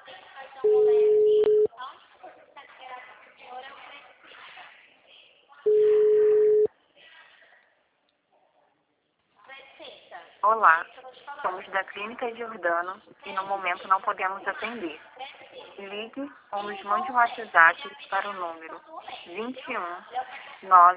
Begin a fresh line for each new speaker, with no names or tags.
Olá, somos da Clínica Giordano e no momento não podemos atender. Ligue ou nos mande um WhatsApp para o número 21 9